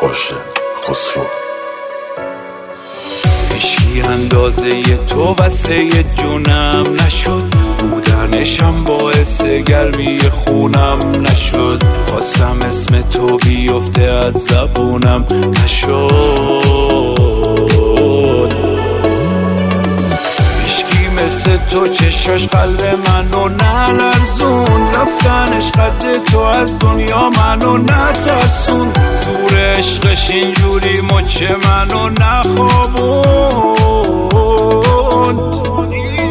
هاشم خسرو. هیچکی اندازه تو وصله جونم نشد، بودنشم باعث گرمی خونم نشد، خواستم اسم تو بیفته از زبونم نشد. هیچکی مثل تو چشاش قلب منو نلرزون، رفتنش قد تو از دنیا منو نترسون، زور عشقش اینجوری مچ منو نخوابون.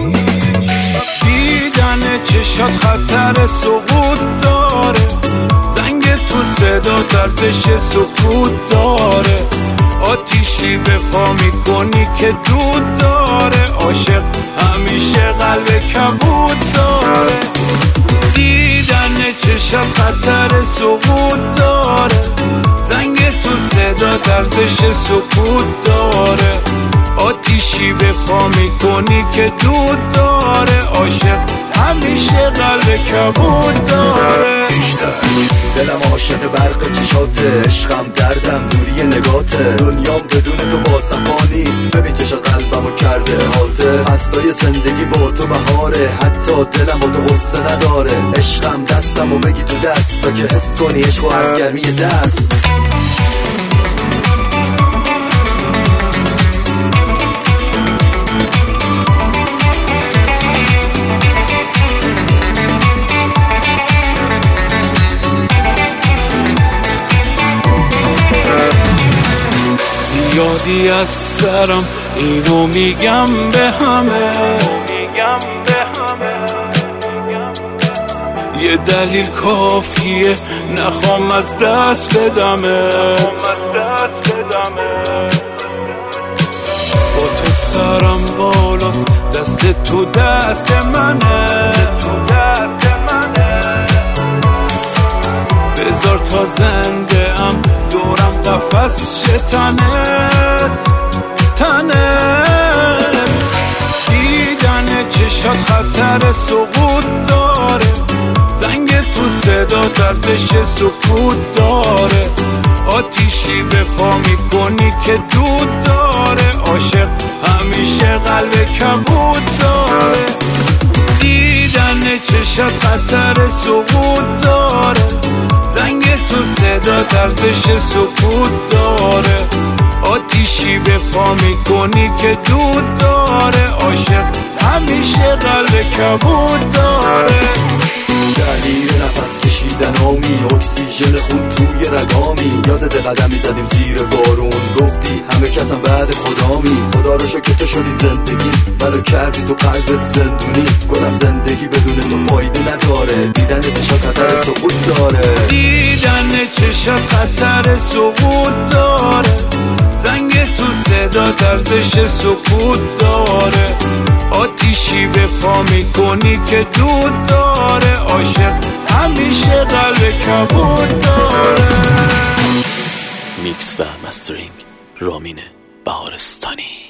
دیدن چشات خطر سقوط داره، زنگ تو صدا دردش سکوت داره، آتیشی به پا میکنی که دود داره، عاشق همیشه قلب کبود داره. دیدن چشات خطر سقوط داره، زنگ تو صدا دردش سکوت داره، آتیشی به پا میکنی که دود داره، عاشق همیشه قلب کبود داره. دلم عاشق برق چشاته، عشقم دردم دوری نگاته، دنیام بدون تو باسفا نیست، ببین چشات قلبمو کرده حاته، فصلای زندگی با تو بهاره، حتی دلم با تو غصه نداره، عشقم دستمو بگی تو دست تا که حس کنی عشقو از گرمی دست. یادی از سرم اینو میگم به همه، یه دلیل کافیه نخوام از دست بدمه، با تو سرم بالاست دست تو دست منه، بذار تا زنده ام دورم قفس شتنت دیدن چشات خطر سقوط داره، زنگ تو صدا دردش سکوت داره، آتیشی به پا میکنی که دود داره، عاشق همیشه قلب کبود داره. دیدن چشات خطر سقوط داره، زنگ تو صدا دردش سکوت داره، آتیشی به پا میکنی که دود داره، عاشق همیشه قلب کبود داره. دلیل نفس کشیدن آمی، اکسیژن خون توی رگامی، یادت قدمی زدیم زیر بارون، گفتی همه کسم بعد خدامی، خدا رو شکر تو شدی زندگی، منو کردی تو قلبت زندونی، گفتم زندگی بدون تو فایده نداره، دیدن چشات خطر سقوط داره، دیدن چشات خطر سقوط داره، زنگ تو صدا دردش سکوت داره، آتیشی به پا میکنی که دود داره، عاشق همیشه قلب کبود داره. میکس و مسترینگ رامین بهارستانی.